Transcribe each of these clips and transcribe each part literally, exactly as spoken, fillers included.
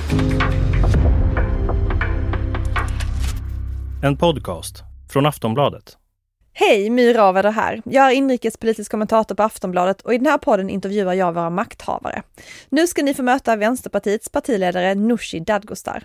En podcast från Aftonbladet. Hej, My Raver här. Jag är inrikespolitisk kommentator på Aftonbladet och i den här podden intervjuar jag våra makthavare. Nu ska ni få möta Vänsterpartiets partiledare Nooshi Dadgostar.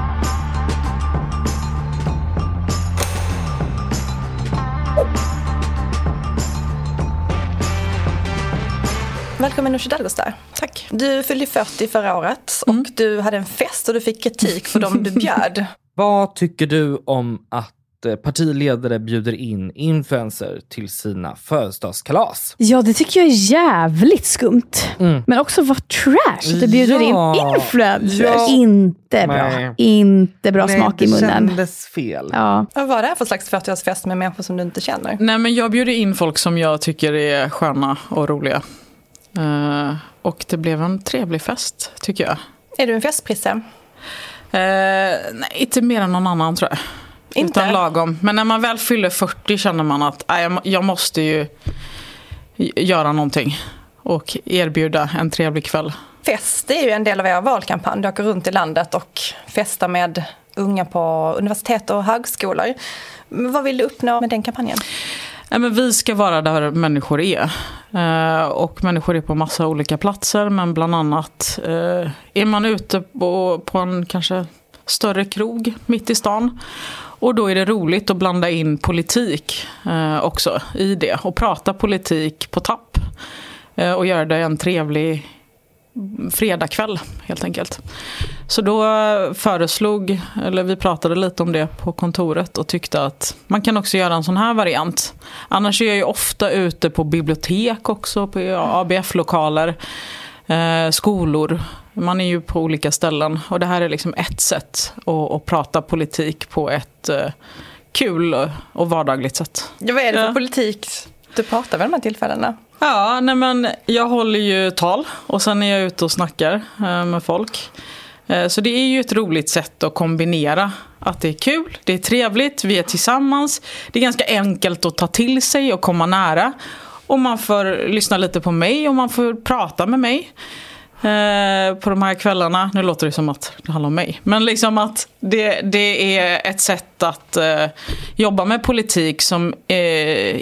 Välkommen Nooshi Dadgostar. Tack. Du fyllde fyrtio förra året och mm. du hade en fest och du fick kritik för dem du bjöd. Vad tycker du om att partiledare bjuder in influencer till sina födelsedagskalas? Ja, det tycker jag är jävligt skumt. Mm. Men också vad trash. Det bjuder ja. in influencers. Ja. Inte bra. Nej. Inte bra Nej, smak i munnen. Det kändes fel. Ja. Vad var det här för slags fyrtioårsfest med människor som du inte känner? Nej, men jag bjuder in folk som jag tycker är sköna och roliga. Uh, och det blev en trevlig fest, tycker jag. Är du en festprisse? Uh, nej, inte mer än någon annan, tror jag. Inte? Utan lagom. Men när man väl fyller fyrtio känner man att äh, jag, jag måste ju göra någonting och erbjuda en trevlig kväll. Fest är ju en del av er valkampanj. Du åker runt i landet och festar med unga på universitet och högskolor. Vad vill du uppnå med den kampanjen? Ja, men vi ska vara där människor är. Uh, och människor är på massa olika platser. Men bland annat uh, är man ute på, på en kanske större krog mitt i stan. Och då är det roligt att blanda in politik uh, också i det. Och prata politik på tapp. Uh, och göra det en trevlig fredagkväll helt enkelt. Så då föreslog, eller vi pratade lite om det på kontoret och tyckte att man kan också göra en sån här variant. Annars är jag ju ofta ute på bibliotek också, på A B F-lokaler, eh, skolor. Man är ju på olika ställen och det här är liksom ett sätt att, att prata politik på ett eh, kul och vardagligt sätt. Ja, vad är det för ja. politik du pratar vid de här tillfällena? Ja, nej men jag håller ju tal och sen är jag ute och snackar eh, med folk. Eh, så det är ju ett roligt sätt att kombinera att det är kul, det är trevligt, vi är tillsammans. Det är ganska enkelt att ta till sig och komma nära. Och man får lyssna lite på mig och man får prata med mig eh, på de här kvällarna. Nu låter det som att det handlar om mig. Men liksom att det, det är ett sätt att eh, jobba med politik som eh,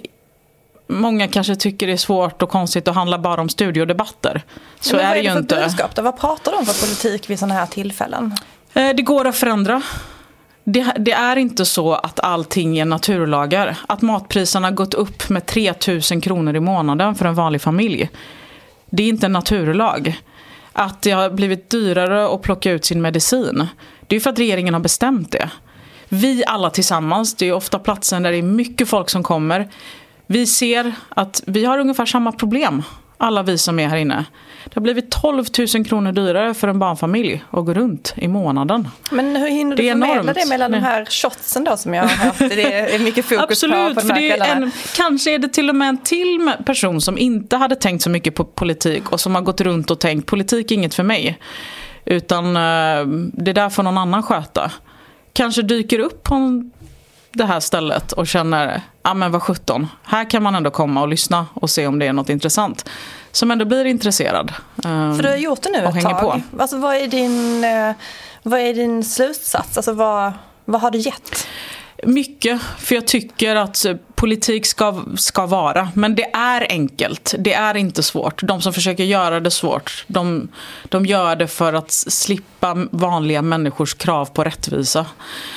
många kanske tycker det är svårt och konstigt att handla bara om studiodebatter. Så men är vad det är det ju för inte. budskap då? Vad pratar de för politik vid sådana här tillfällen? Det går att förändra. Det, det är inte så att allting är naturlagar. Att matpriserna gått upp med tre tusen kronor i månaden för en vanlig familj. Det är inte en naturlag. Att det har blivit dyrare att plocka ut sin medicin. Det är för att regeringen har bestämt det. Vi alla tillsammans, det är ofta platsen där det är mycket folk som kommer. Vi ser att vi har ungefär samma problem, alla vi som är här inne. Det har blivit tolv tusen kronor dyrare för en barnfamilj att gå runt i månaden. Men hur hinner du förmedla det mellan Nej. de här shotsen då som jag har haft? Det är mycket fokus Absolut, på på de för här det är en, kanske är det till och med en till person som inte hade tänkt så mycket på politik och som har gått runt och tänkt politik är inget för mig. Utan det där får någon annan sköta. Kanske dyker upp på en det här stället och känner, ja men vad sjutton, här kan man ändå komma och lyssna och se om det är något intressant som ändå blir intresserad. För du har gjort det nu ett tag. På. Alltså, vad är din, vad är din slutsats? Alltså, vad, vad har du gett? Mycket, för jag tycker att politik ska, ska vara, men det är enkelt, det är inte svårt. De som försöker göra det svårt, de, de gör det för att slippa vanliga människors krav på rättvisa.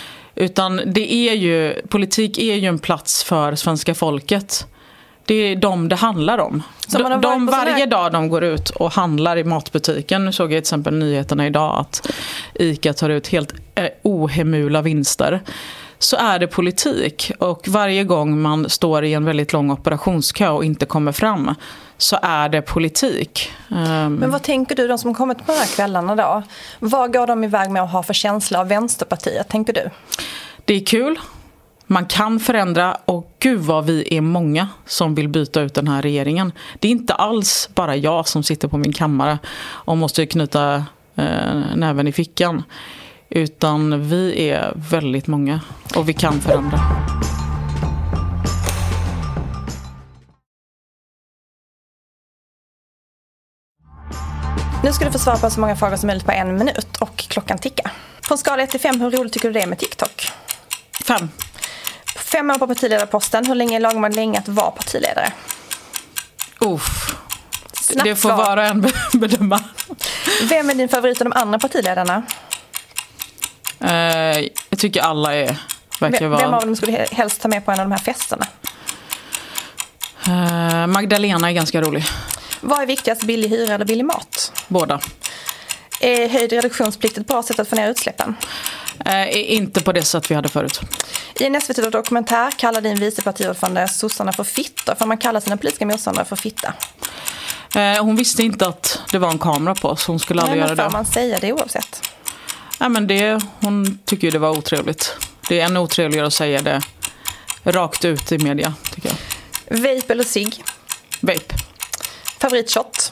Utan det är ju, politik är ju en plats för svenska folket. Det är de det handlar om. De, de varje dag de går ut och handlar i matbutiken. Nu såg jag till exempel nyheterna idag att ICA tar ut helt eh, ohemula vinster. Så är det politik. Och varje gång man står i en väldigt lång operationskö och inte kommer fram så är det politik. Um, Men vad tänker du, de som kommit på de här kvällarna då? Vad går de iväg med att ha för känsla av Vänsterpartiet, tänker du? Det är kul. Man kan förändra och gud vad vi är många som vill byta ut den här regeringen. Det är inte alls bara jag som sitter på min kammare och måste knyta eh, näven i fickan. Utan vi är väldigt många och vi kan förändra. Nu ska du få svara på så många frågor som möjligt på en minut och klockan ticka. På en skala ett till fem, hur roligt tycker du det är med TikTok? Fem. Fem år på partiledarposten. Hur länge är lagom man länge att vara partiledare? Uff. Snabbt det får svar. vara en bedöma. Vem är din favorit av de andra partiledarna? Uh, jag tycker alla är... Verkar Vem, vara... vem av dem skulle du helst ta med på en av de här festerna? Uh, Magdalena är ganska rolig. Vad är viktigast, billig hyra eller billig mat? Båda. Är höjd reduktionsplikt ett bra sätt att få ner utsläppen? Uh, inte på det sätt vi hade förut. I en S V T-dokumentär kallar din vicepartiordförande sossarna för fitta. Får man kalla sina politiska motståndare för fitta? Uh, hon visste inte att det var en kamera på, så hon skulle aldrig Nej, göra men det. får man säga det oavsett? Nej, men det, hon tycker ju det var otrevligt. Det är ännu otrevligare att säga det rakt ut i media, tycker jag. Vape eller cigg? Vape. Favoritshot?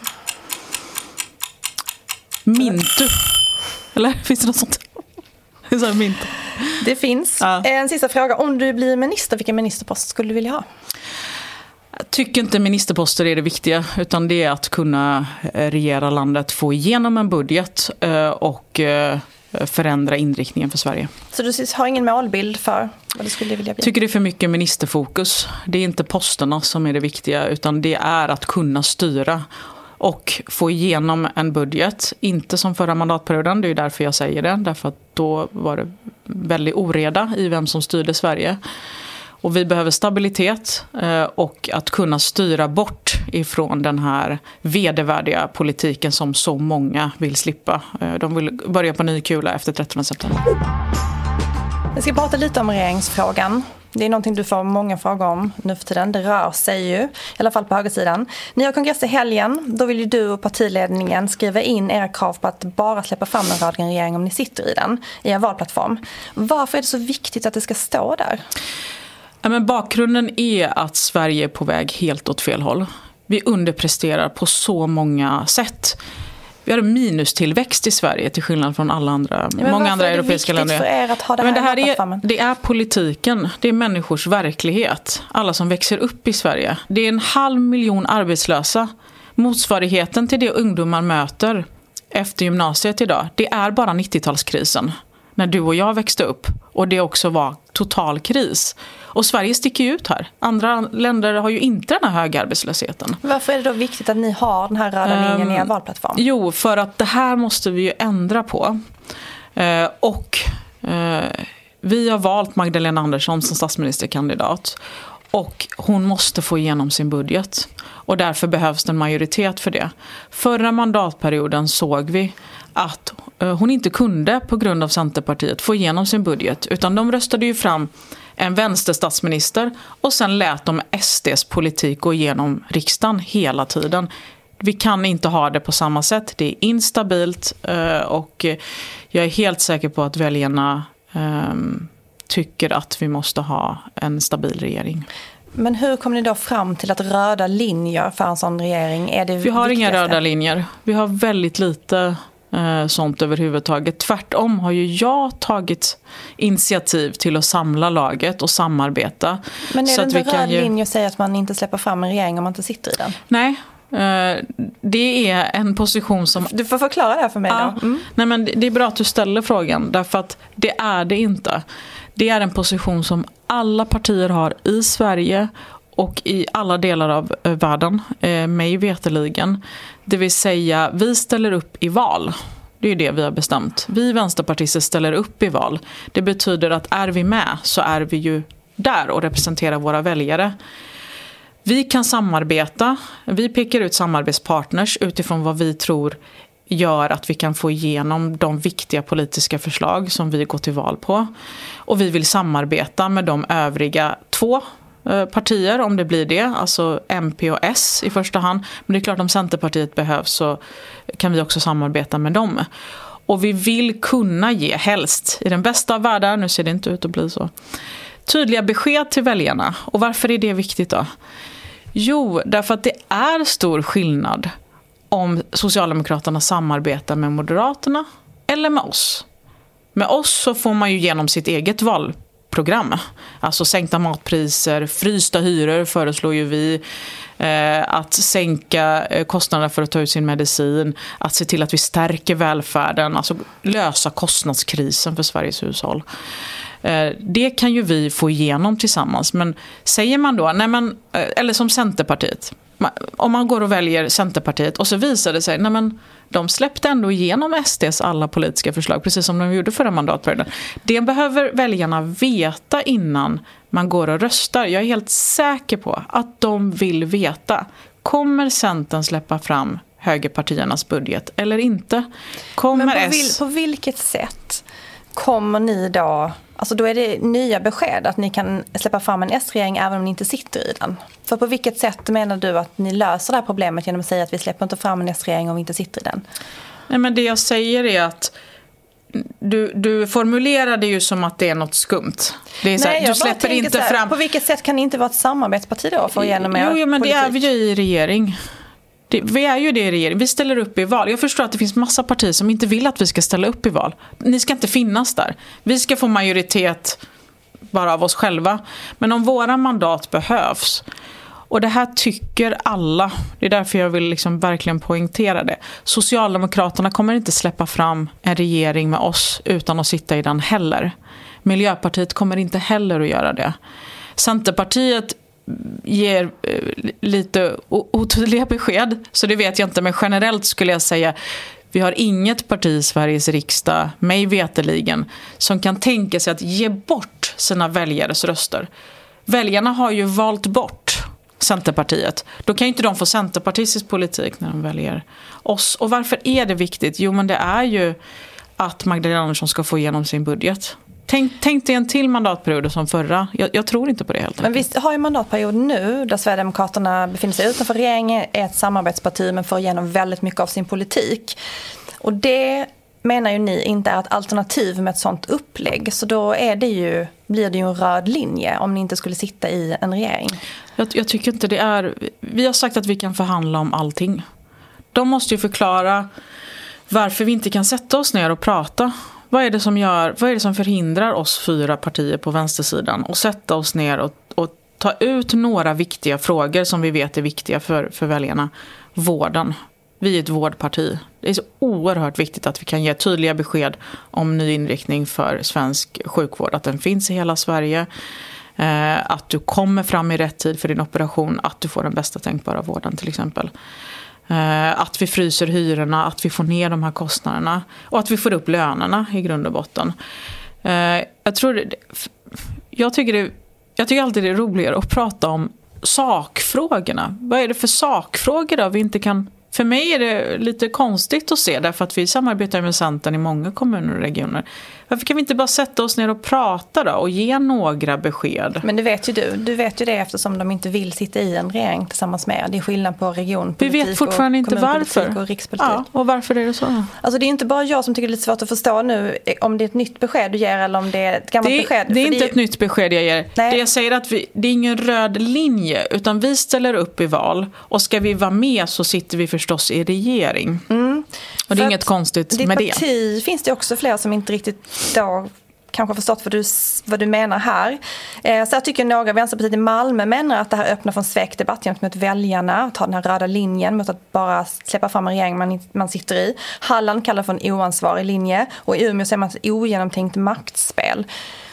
Mintu. Eller finns det något sånt? Det är så här mint. Det finns. Ja. En sista fråga. Om du blir minister, vilken ministerpost skulle du vilja ha? Jag tycker inte ministerposter är det viktiga, utan det är att kunna regera landet, få igenom en budget och förändra inriktningen för Sverige. Så du har ingen målbild för vad du skulle vilja bli? Jag tycker det är för mycket ministerfokus. Det är inte posterna som är det viktiga, utan det är att kunna styra och få igenom en budget. Inte som förra mandatperioden, det är därför jag säger det. Därför att då var det väldigt oreda i vem som styrde Sverige. Och vi behöver stabilitet och att kunna styra bort ifrån den här vedervärdiga politiken som så många vill slippa. De vill börja på ny kula efter trettonde september. Jag ska prata lite om regeringsfrågan. Det är någonting du får många frågor om nu för tiden. Det rör sig ju, i alla fall på högersidan. Ni har kongress i helgen. Då vill ju du och partiledningen skriva in era krav på att bara släppa fram en rödgrön regering om ni sitter i den, i en valplattform. Varför är det så viktigt att det ska stå där? Ja, men bakgrunden är att Sverige är på väg helt åt fel håll. Vi underpresterar på så många sätt. Vi har en minustillväxt i Sverige till skillnad från alla andra, ja, många andra europeiska länder. Varför är det viktigt för er att ha det här, men det här är, det är politiken, det är människors verklighet. Alla som växer upp i Sverige. Det är en halv miljon arbetslösa. Motsvarigheten till det ungdomar möter efter gymnasiet idag, det är bara nittiotalskrisen. När du och jag växte upp. Och det också var total kris. Och Sverige sticker ut här. Andra länder har ju inte den här höga arbetslösheten. Varför är det då viktigt att ni har den här röda linjen um, i er valplattform? Jo, för att det här måste vi ju ändra på. Uh, och uh, vi har valt Magdalena Andersson som statsministerkandidat. Och hon måste få igenom sin budget. Och därför behövs det en majoritet för det. Förra mandatperioden såg vi att hon inte kunde på grund av Centerpartiet få igenom sin budget. Utan de röstade ju fram en vänsterstatsminister och sen lät de S D:s politik gå igenom riksdagen hela tiden. Vi kan inte ha det på samma sätt. Det är instabilt och jag är helt säker på att väljarna tycker att vi måste ha en stabil regering. Men hur kommer ni då fram till att röda linjer för en sån regering är det Vi har viktigaste? Inga röda linjer. Vi har väldigt lite eh, sånt överhuvudtaget. Tvärtom har ju jag tagit initiativ till att samla laget och samarbeta. Men är så det att inte vi kan röd ju... linje att säga att man inte släpper fram en regering om man inte sitter i den? Nej. Det är en position som... Du får förklara det för mig ja, då. Mm. Nej, men det är bra att du ställer frågan. Därför att det är det inte. Det är en position som alla partier har i Sverige och i alla delar av världen, mig veteligen. Det vill säga, vi ställer upp i val. Det är det vi har bestämt. Vi vänsterpartister ställer upp i val. Det betyder att är vi med så är vi ju där och representerar våra väljare. Vi kan samarbeta. Vi pekar ut samarbetspartners utifrån vad vi tror gör att vi kan få igenom de viktiga politiska förslag som vi går till val på. Och vi vill samarbeta med de övriga två partier om det blir det. Alltså M P och S i första hand. Men det är klart om Centerpartiet behövs så kan vi också samarbeta med dem. Och vi vill kunna ge helst i den bästa av världar, nu ser det inte ut att bli så, tydliga besked till väljarna. Och varför är det viktigt då? Jo, därför att det är stor skillnad om Socialdemokraterna samarbetar med Moderaterna eller med oss. Med oss så får man ju genom sitt eget valprogram program. Alltså sänkta matpriser, frysta hyror föreslår ju vi. Eh, att sänka eh, kostnaderna för att ta ut sin medicin. Att se till att vi stärker välfärden. Alltså lösa kostnadskrisen för Sveriges hushåll. Eh, det kan ju vi få igenom tillsammans. Men säger man då, nej men, eh, eller som Centerpartiet. Om man går och väljer Centerpartiet och så visar det sig, nej men de släppte ändå igenom S D:s alla politiska förslag, precis som de gjorde förra mandatperioden. Det behöver väljarna veta innan man går och röstar. Jag är helt säker på att de vill veta. Kommer Centern släppa fram högerpartiernas budget eller inte? Kommer Men på, S... vil, på vilket sätt kommer ni då... Alltså då är det nya besked att ni kan släppa fram en S-regering även om ni inte sitter i den. För på vilket sätt menar du att ni löser det här problemet genom att säga att vi släpper inte fram en S-regering om vi inte sitter i den? Nej, men det jag säger är att du, du formulerar det ju som att det är något skumt. Det är så här, Nej, du släpper inte här, fram... På vilket sätt kan ni inte vara ett samarbetsparti då för att igenom er Jo, jo men politik? det är vi ju i regering. Det, vi är ju det i regering. Vi ställer upp i val. Jag förstår att det finns massa partier som inte vill att vi ska ställa upp i val. Ni ska inte finnas där. Vi ska få majoritet bara av oss själva. Men om våra mandat behövs, och det här tycker alla, det är därför jag vill liksom verkligen poängtera det. Socialdemokraterna kommer inte släppa fram en regering med oss utan att sitta i den heller. Miljöpartiet kommer inte heller att göra det. Centerpartiet ger eh, lite otydliga besked, så det vet jag inte, men generellt skulle jag säga vi har inget parti i Sveriges riksdag, mig veteligen, som kan tänka sig att ge bort sina väljares röster. Väljarna har ju valt bort Centerpartiet. Då kan ju inte de få centerpartistisk politik när de väljer oss. Och varför är det viktigt? Jo, men det är ju att Magdalena Andersson ska få igenom sin budget. Tänk, tänk dig en till mandatperiod som förra. Jag, jag tror inte på det helt enkelt. Men visst har ju mandatperiod nu där Sverigedemokraterna befinner sig utanför regeringen, är ett samarbetsparti men får igenom väldigt mycket av sin politik. Och det menar ju ni inte är ett alternativ med ett sånt upplägg. Så då är det ju, blir det ju en röd linje om ni inte skulle sitta i en regering. Jag, jag tycker inte det är... Vi har sagt att vi kan förhandla om allting. De måste ju förklara varför vi inte kan sätta oss ner och prata. Vad är det som gör, vad är det som förhindrar oss fyra partier på vänstersidan och sätta oss ner och, och ta ut några viktiga frågor som vi vet är viktiga för, för väljarna. Vården. Vi är ett vårdparti. Det är så oerhört viktigt att vi kan ge tydliga besked om ny inriktning för svensk sjukvård. Att den finns i hela Sverige. Eh, att du kommer fram i rätt tid för din operation. Att du får den bästa tänkbara vården till exempel. Eh, att vi fryser hyrorna. Att vi får ner de här kostnaderna. Och att vi får upp lönerna i grund och botten. Eh, jag tror det, jag tycker det, jag tycker alltid det är roligare att prata om sakfrågorna. Vad är det för sakfrågor då vi inte kan... För mig är det lite konstigt att se, därför att vi samarbetar med Centern i många kommuner och regioner. Varför kan vi inte bara sätta oss ner och prata då och ge några besked? Men det vet ju du. Du vet ju det eftersom de inte vill sitta i en regering tillsammans med er. Det är skillnad på regionpolitik vi vet fortfarande och inte varför. Och rikspolitik. Ja, och varför är det så? Alltså det är inte bara jag som tycker det är lite svårt att förstå nu om det är ett nytt besked du ger eller om det är ett gammalt det, besked. Det är För inte det... ett nytt besked jag ger. Nej. Det jag säger är att vi, det är ingen röd linje, utan vi ställer upp i val. Och ska vi vara med så sitter vi förstås i regering. Mm. Och det är För inget konstigt med det. Ditt parti finns det också flera som inte riktigt då kanske har förstått vad du, vad du menar här. Eh, så jag tycker några Vänsterpartiet i Malmö menar att det här öppnar för en svekdebatt gentemot väljarna, att ta den här röda linjen mot att bara släppa fram en regering man, man sitter i. Halland kallar för en oansvarig linje och i Umeå säger man ett ogenomtänkt maktspel.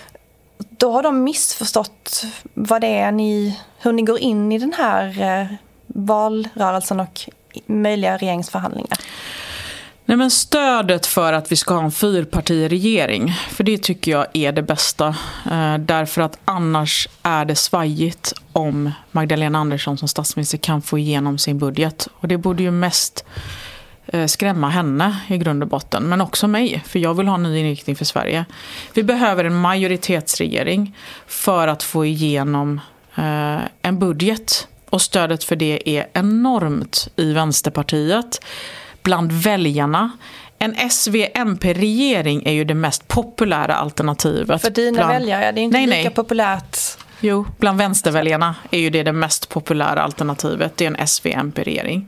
Då har de missförstått vad det är ni, hur ni går in i den här eh, valrörelsen och möjliga regeringsförhandlingar. Nej, men stödet för att vi ska ha en fyrpartiregering, för det tycker jag är det bästa. Eh, därför att annars är det svajigt om Magdalena Andersson som statsminister kan få igenom sin budget. Och det borde ju mest eh, skrämma henne i grund och botten, men också mig, för jag vill ha en ny inriktning för Sverige. Vi behöver en majoritetsregering för att få igenom eh, en budget. Och stödet för det är enormt i Vänsterpartiet. Bland väljarna. En S V M P-regering är ju det mest populära alternativet. För dina bland... väljare, det är inte nej, lika nej. populärt. Jo, bland vänsterväljarna är ju det det mest populära alternativet. Det är en S V M P-regering.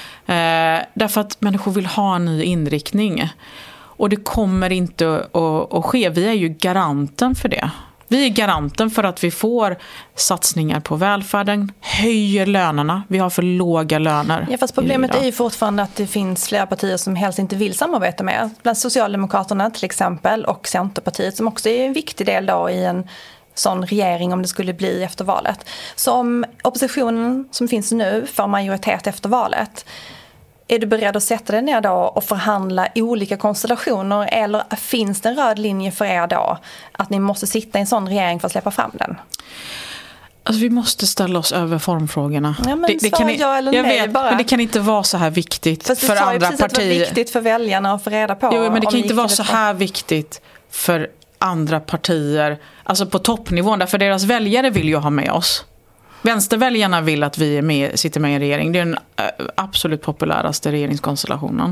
Eh, därför att människor vill ha en ny inriktning. Och det kommer inte att, att ske. Vi är ju garanten för det. Vi är garanten för att vi får satsningar på välfärden, höjer lönerna. Vi har för låga löner. Ja, fast problemet är ju fortfarande att det finns flera partier som helst inte vill samarbeta med. Bland Socialdemokraterna till exempel och Centerpartiet som också är en viktig del då i en sån regering om det skulle bli efter valet. Så om oppositionen som finns nu får majoritet efter valet, är du beredd att sätta dig ner då och förhandla olika konstellationer eller finns det en röd linje för er då att ni måste sitta i en sån regering för att släppa fram den? Alltså vi måste ställa oss över formfrågorna. Ja, men det, det kan jag eller jag nej, vet, bara. Men det kan inte vara så här viktigt för andra partier. Det är viktigt för väljarna att få reda på. Jo, men det kan inte vara så här viktigt för andra partier, alltså på toppnivån, därför deras väljare vill ju ha med oss. Vänsterväljarna vill att vi är med, sitter med i en regering. Det är den absolut populäraste regeringskonstellationen.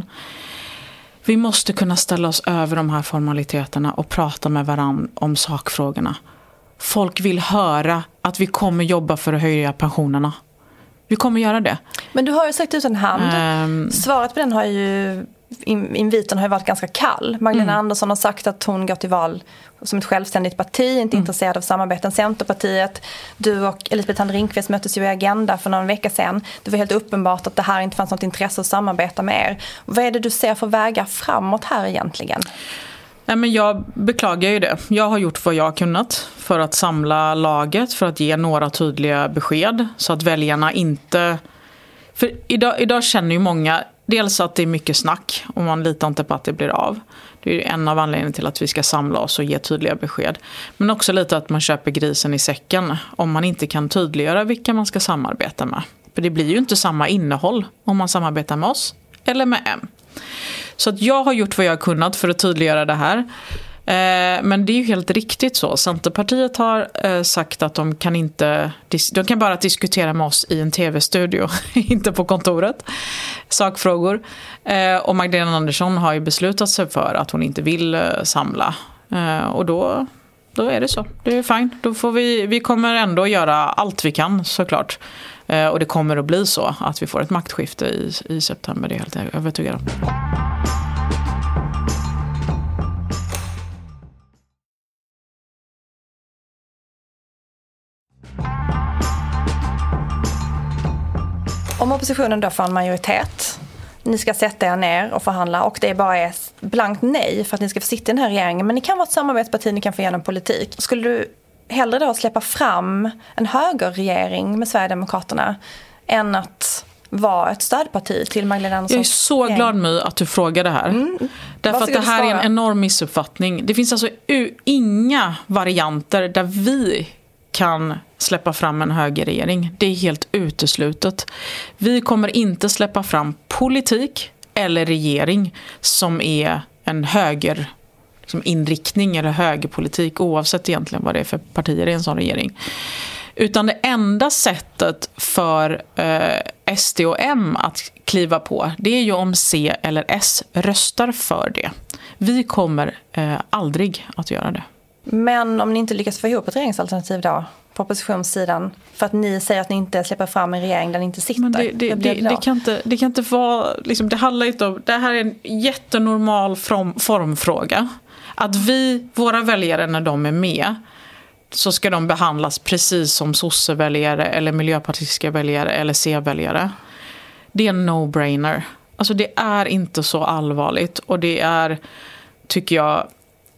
Vi måste kunna ställa oss över de här formaliteterna och prata med varandra om sakfrågorna. Folk vill höra att vi kommer jobba för att höja pensionerna. Vi kommer göra det. Men du har ju sagt ut en hand. Um, Svaret på den har ju... inviten har ju varit ganska kall. Magdalena mm. Andersson har sagt att hon går till val som ett självständigt parti, inte mm. intresserad av samarbeten. Centerpartiet, du och Elisabeth Thand Ringqvist möttes ju i Agenda för någon vecka sedan. Det var helt uppenbart att det här inte fanns något intresse att samarbeta med er. Vad är det du ser för vägar framåt här egentligen? Nej, men jag beklagar ju det. Jag har gjort vad jag har kunnat för att samla laget, för att ge några tydliga besked så att väljarna inte... För idag, idag känner ju många dels att det är mycket snack och man litar inte på att det blir av. Det är en av anledningarna till att vi ska samla oss och ge tydliga besked. Men också lite att man köper grisen i säcken om man inte kan tydliggöra vilka man ska samarbeta med. För det blir ju inte samma innehåll om man samarbetar med oss eller med M. Så att jag har gjort vad jag har kunnat för att tydliggöra det här. Eh, men det är ju helt riktigt så. Centerpartiet har eh, sagt att de kan inte de kan bara diskutera med oss i en tv-studio, inte på kontoret. Sakfrågor. Eh, och Magdalena Andersson har ju beslutat sig för att hon inte vill eh, samla. Eh, och då, då är det så. Det är fine. Då får vi, vi kommer ändå göra allt vi kan såklart. Eh, och det kommer att bli så att vi får ett maktskifte i, i september. Det är helt övertygad om. Om oppositionen då får en majoritet, ni ska sätta er ner och förhandla och det är bara är blankt nej för att ni ska få sitta i den här regeringen, men ni kan vara ett samarbetsparti, ni kan få igenom politik. Skulle du hellre då släppa fram en högerregering med Sverigedemokraterna än att vara ett stödparti till Magdalena Andersson? Jag är så regering. glad My att du frågar det här. Mm. Därför att det här är en enorm missuppfattning. Det finns alltså inga varianter där vi kan släppa fram en högerregering. Det är helt uteslutet. Vi kommer inte släppa fram politik eller regering som är en höger liksom inriktning eller högerpolitik, oavsett egentligen vad det är för partier i en sån regering. Utan det enda sättet för eh, S D och M att kliva på, det är ju om C eller S röstar för det. Vi kommer eh, aldrig att göra det. Men om ni inte lyckas få ihop ett regeringsalternativ då på oppositionssidan för att ni säger att ni inte släpper fram en regering där ni inte sitter. Men det, det, det, det, kan inte, det kan inte vara liksom, det handlar inte om, det här är en jättenormal form, formfråga. Att vi, våra väljare när de är med, så ska de behandlas precis som sosseväljare eller miljöpartistiska väljare eller C-väljare. Det är en no-brainer. Alltså det är inte så allvarligt och det är, tycker jag,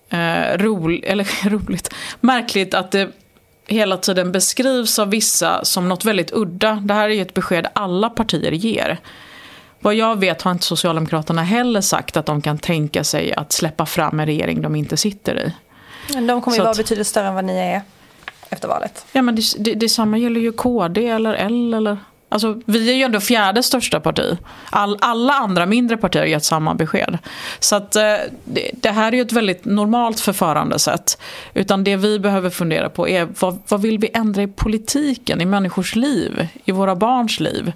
eh, roligt, eller roligt, märkligt att det hela tiden beskrivs av vissa som något väldigt udda. Det här är ju ett besked alla partier ger. Vad jag vet har inte Socialdemokraterna heller sagt att de kan tänka sig att släppa fram en regering de inte sitter i. Men de kommer ju vara att, betydligt större än vad ni är efter valet. Ja, men det, det, det samma gäller ju K D eller L eller... Alltså, vi är ju ändå fjärde största parti. All, alla andra mindre partier har gett samma besked. Så att eh, det, det här är ju ett väldigt normalt förfarandesätt. Utan det vi behöver fundera på är vad, vad vill vi ändra i politiken, i människors liv, i våra barns liv,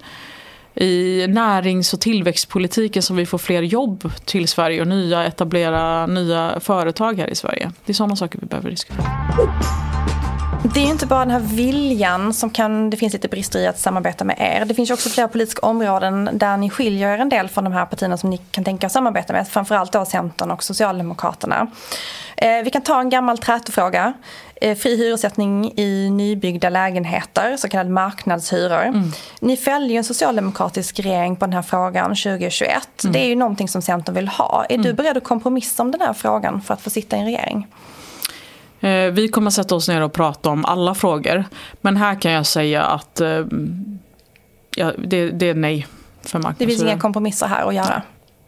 i närings- och tillväxtpolitiken, så vi får fler jobb till Sverige och nya etablera nya företag här i Sverige. Det är sådana saker vi behöver diskutera. Det är ju inte bara den här viljan som kan, det finns lite brister i att samarbeta med er. Det finns ju också flera politiska områden där ni skiljer er en del från de här partierna som ni kan tänka att samarbeta med. Framförallt då Centern och Socialdemokraterna. Eh, vi kan ta en gammal trätofråga. Eh, fri hyressättning i nybyggda lägenheter, så kallade marknadshyror. Mm. Ni fällde ju en socialdemokratisk regering på den här frågan tjugohundratjugoett. Mm. Det är ju någonting som Centern vill ha. Är mm. du beredd att kompromissa om den här frågan för att få sitta i en regering? Vi kommer att sätta oss ner och prata om alla frågor. Men här kan jag säga att ja, det, det är nej för marknadshyra. Det finns inga kompromisser här att göra.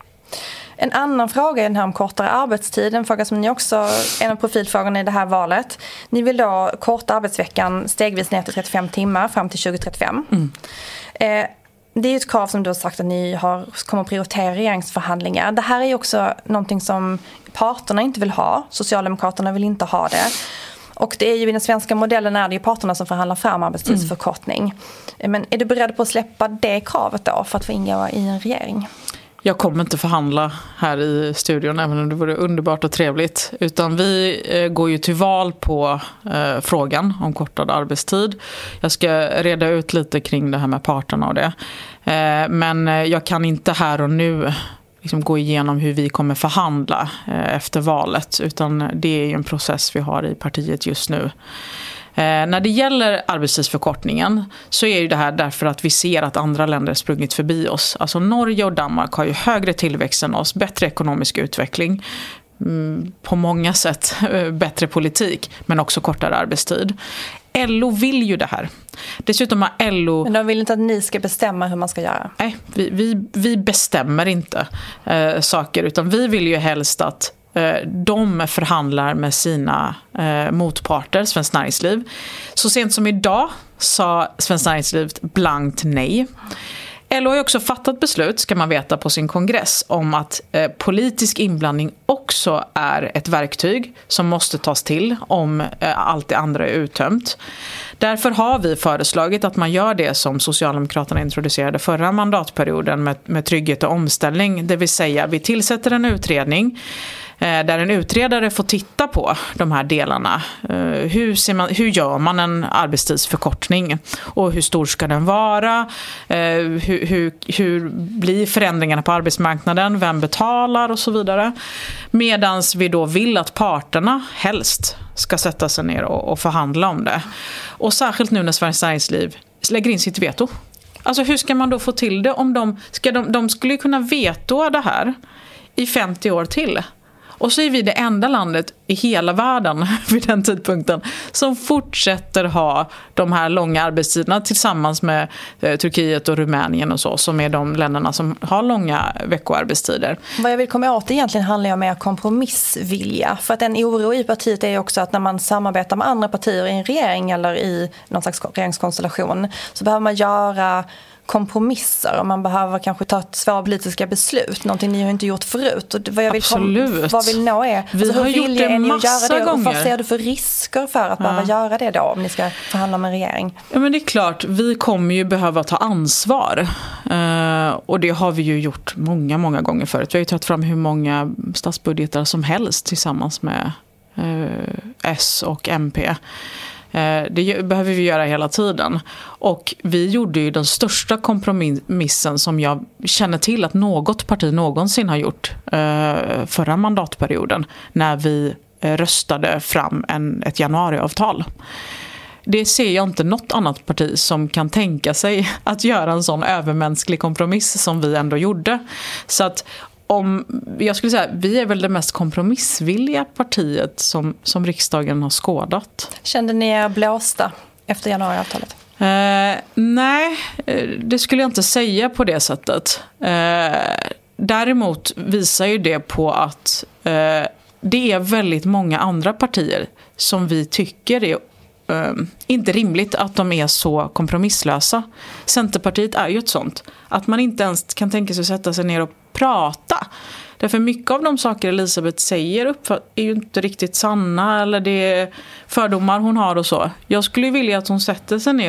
En annan fråga är den här om kortare arbetstid. En fråga som ni också, en av profilfrågorna i det här valet. Ni vill då korta arbetsveckan stegvis ner till trettiofem timmar fram till tjugo trettiofem. Mm. Eh, Det är ett krav som du har sagt att ni har, kommer att prioritera regeringsförhandlingar. Det här är också någonting som parterna inte vill ha. Socialdemokraterna vill inte ha det. Och det är ju i den svenska modellen är det ju parterna som förhandlar fram arbetstidsförkortning. Mm. Men är du beredd på att släppa det kravet då för att få ingå i en regering? Jag kommer inte förhandla här i studion, även om det vore underbart och trevligt. Utan vi eh, går ju till val på eh, frågan om kortad arbetstid. Jag ska reda ut lite kring det här med parterna och det. Eh, men jag kan inte här och nu liksom gå igenom hur vi kommer förhandla eh, efter valet. Utan det är ju en process vi har i partiet just nu. Eh, när det gäller arbetstidsförkortningen så är ju det här därför att vi ser att andra länder sprungit förbi oss. Alltså Norge och Danmark har ju högre tillväxt än oss, bättre ekonomisk utveckling, mm, på många sätt eh, bättre politik, men också kortare arbetstid. L O vill ju det här. Dessutom har L O... Men de vill inte att ni ska bestämma hur man ska göra. Nej, vi, vi, vi bestämmer inte eh, saker, utan vi vill ju helst att de förhandlar med sina eh, motparter, Svenskt Näringsliv. Så sent som idag sa Svenskt Näringsliv blankt nej. L O har också fattat beslut, ska man veta, på sin kongress om att eh, politisk inblandning också är ett verktyg som måste tas till om eh, allt det andra är uttömt. Därför har vi föreslagit att man gör det som Socialdemokraterna introducerade förra mandatperioden med, med trygghet och omställning. Det vill säga, vi tillsätter en utredning där en utredare får titta på de här delarna. Hur, ser man, hur gör man en arbetstidsförkortning? Och hur stor ska den vara? Hur, hur, hur blir förändringarna på arbetsmarknaden? Vem betalar? Och så vidare. Medans vi då vill att parterna helst ska sätta sig ner och, och förhandla om det. Och särskilt nu när Sveriges Näringsliv lägger in sitt veto. Alltså hur ska man då få till det? Om de, ska de, de skulle kunna vetoa det här i femtio år till. Och så är vi det enda landet i hela världen vid den tidpunkten som fortsätter ha de här långa arbetstiderna tillsammans med eh, Turkiet och Rumänien och så, som är de länderna som har långa veckoarbetstider. Vad jag vill komma åt egentligen handlar om mer kompromissvilja. För att en oro i partiet är också att när man samarbetar med andra partier i en regering eller i någon slags regeringskonstellation så behöver man göra kompromisser och man behöver kanske ta svåra politiska beslut, någonting ni har inte gjort förut. Och vad jag vill, Absolut. Vad vill nå är, vi alltså, har gjort det massa det? gånger. Och vad ser du för risker för att ja. behöva göra det då om ni ska förhandla med en regering? Ja, men det är klart, vi kommer ju behöva ta ansvar. Uh, och det har vi ju gjort många, många gånger förut. Vi har ju tagit fram hur många statsbudgetar som helst tillsammans med uh, S och M P. Det behöver vi göra hela tiden. Och vi gjorde ju den största kompromissen som jag känner till att något parti någonsin har gjort förra mandatperioden när vi röstade fram en, ett januariavtal. Det ser jag inte något annat parti som kan tänka sig att göra en sån övermänsklig kompromiss som vi ändå gjorde. Så att om, jag skulle säga, vi är väl det mest kompromissvilliga partiet som, som riksdagen har skådat. Kände ni er blåsta efter januariavtalet? Eh, nej, det skulle jag inte säga på det sättet. Eh, däremot visar ju det på att eh, det är väldigt många andra partier som vi tycker är Uh, inte rimligt att de är så kompromisslösa. Centerpartiet är ju ett sånt. Att man inte ens kan tänka sig att sätta sig ner och prata. Därför mycket av de saker Elisabeth säger upp är ju inte riktigt sanna. Eller det är fördomar hon har och så. Jag skulle vilja att hon sätter sig ner och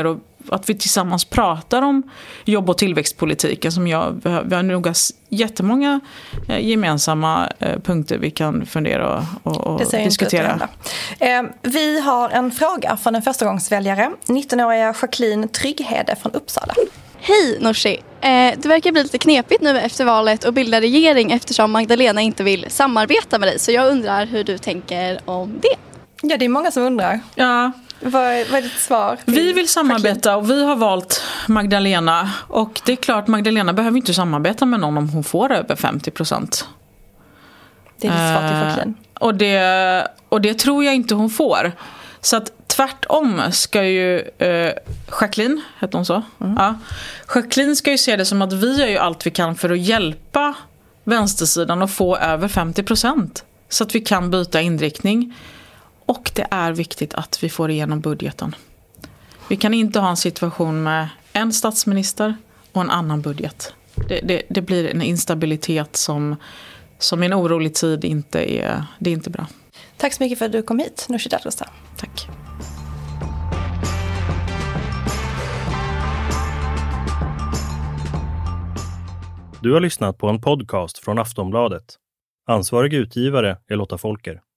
att vi tillsammans pratar om jobb- och tillväxtpolitiken. Som jag, vi har nog jättemånga gemensamma punkter vi kan fundera och, och det diskutera. Eh, vi har en fråga från en förstagångsväljare. nittonåriga Jacqueline Trygghede från Uppsala. Hej Nooshi! Eh, det verkar bli lite knepigt nu efter valet att bilda regering eftersom Magdalena inte vill samarbeta med dig. Så jag undrar hur du tänker om det. Ja, det är många som undrar. Ja. Vad är, vad är ditt svar? Vi vill samarbeta och vi har valt Magdalena. Och det är klart, Magdalena behöver inte samarbeta med någon om hon får över femtio procent. Det är ditt svar till Jacqueline. Eh, och, det, och det tror jag inte hon får. Så att tvärtom ska ju eh, Jacqueline, heter hon så? Mm. Ja. Jacqueline ska ju se det som att vi gör ju allt vi kan för att hjälpa vänstersidan att få över femtio procent. Så att vi kan byta inriktning. Och det är viktigt att vi får igenom budgeten. Vi kan inte ha en situation med en statsminister och en annan budget. Det, det, det blir en instabilitet som, som i en orolig tid inte är, det är inte bra. Tack så mycket för att du kom hit, Nooshi Dadgostar. Tack. Du har lyssnat på en podcast från Aftonbladet. Ansvarig utgivare är Lotta Folker.